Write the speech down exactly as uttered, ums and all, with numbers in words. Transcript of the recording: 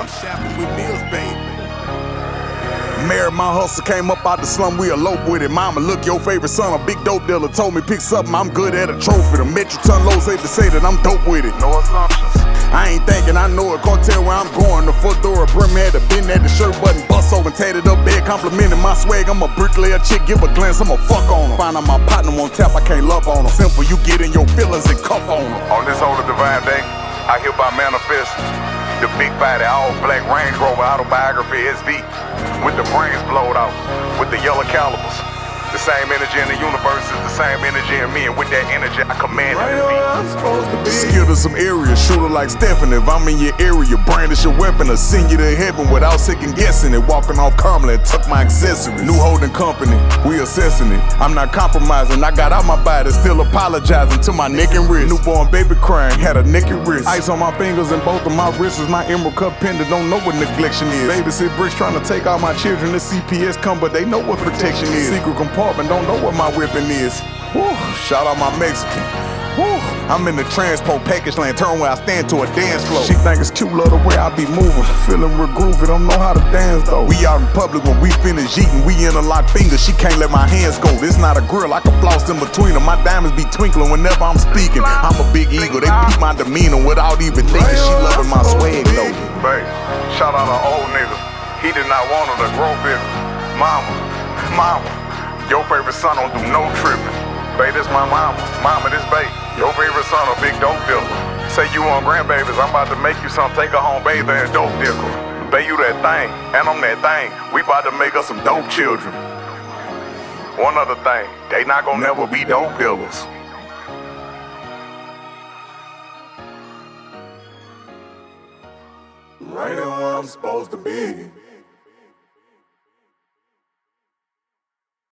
shopping with Mills, baby. Married my hustle, came up out the slum, we elope with it. Mama, look, your favorite son, a big dope dealer, told me pick something, I'm good at a trophy. The Metro Ton low safe to say that I'm dope with it. No assumptions. I ain't thinking, I know it, can't tell where I'm going. The fedora brim had the bend at the shirt button, bust open, tatted up bed, complimenting my swag. I'm a bricklayer chick, give a glance, I'm a fuck on her. Find out my partner on tap, I can't love on her. Simple, you get in your feelings and cuff on her. On this holy divine day, I hereby manifest the big body, all black Range Rover autobiography S V, with the brains blowed out, with the yellow calibers. The same energy in the universe is the same energy in me, and with that energy I command it to be. I'm supposed to be skilled in some areas, shooter like Stephen. If I'm in your area, brandish your weapon, or send you to heaven without second guessing it. Walking off calmly and tuck my accessories. New holding company, we assessing it. I'm not compromising, I got out my body, still apologizing to my neck and wrist. Newborn baby crying, had a naked wrist. Ice on my fingers and both of my wrists is my emerald cup pendant. Don't know what neglection is. Babysit bricks trying to take all my children. The C P S come, but they know what protection is. Secret compartment, don't know what my weapon is. Whew, shout out my Mexican. Whew, I'm in the transport package land, turn where I stand to a dance floor. She think it's cute, love the way I be moving. Feeling real groovy, don't know how to dance though. We out in public when we finish eating, we interlock fingers, she can't let my hands go. This not a grill, I can floss in between them. My diamonds be twinkling whenever I'm speaking. I'm a big eagle, they peep my demeanor without even thinking. She loving my swag though. Babe, shout out an old nigga, he did not want her to grow big. Mama, mama, your favorite son don't do no tripping. Babe, this my mama, mama, this babe. Your favorite son a big dope dealer. Say you want grandbabies, I'm about to make you some, take her home, bathe her in dope dicker. Babe, you that thing, and I'm that thing. We about to make us some dope children. One other thing, they not gonna never be dope dealers. Right where I'm supposed to be.